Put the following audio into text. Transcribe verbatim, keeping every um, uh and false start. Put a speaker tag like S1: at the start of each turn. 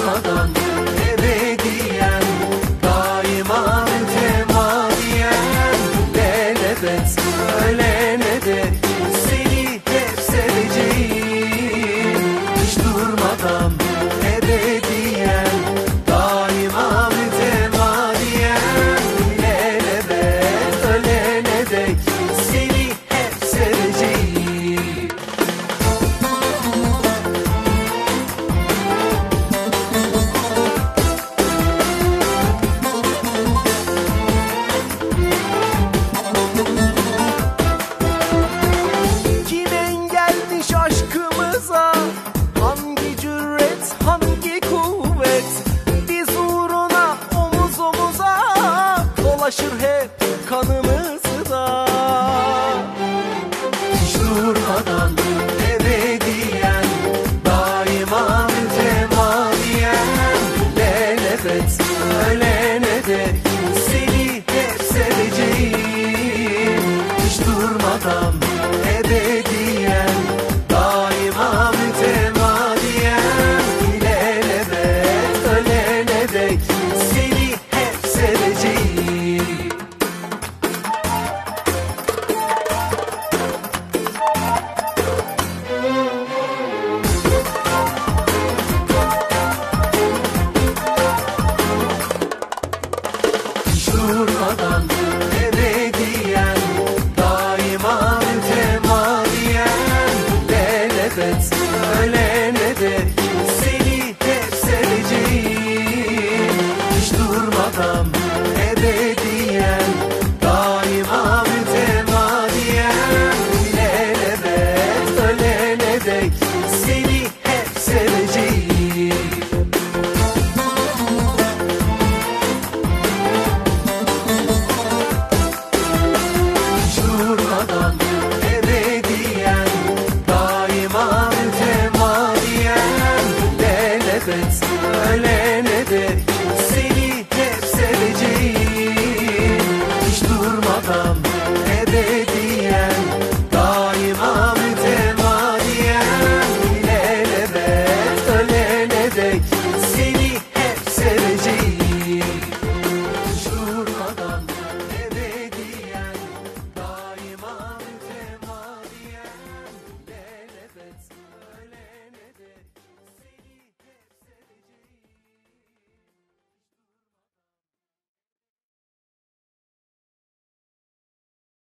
S1: durmadan ebediyen, daima mütemadiyen, lelebet ölene dek seni hep seveceğim. Hiç durmadan ebediyen, daima mütemadiyen, lelebet ölene dek seni hep seveceğim.
S2: Kim engelmiş aşkımıza? Hangi cüret, hangi kuvvet? Biz uğruna omuz omuza dolaşır hep kanımızda.
S1: Hiç durmadan ebediyen, daima mütemadiyen, lelebet ölene dek seni hep seveceğim. Hiç durmadan ebediyen, daima mütemadiyen, lelebet ölene dek seni hep seveceğim. Hiç durmadan ebediyen, daima mütemadiyen, lelebet ölene dek seni hep seveceğim. Hiç durmadan ebediyen, daima mütemadiyen, lelebet ölene dek seni hep seveceğim. Hiç durmadan ebediyen, daima mütemadiyen, lelebet ölene dek seni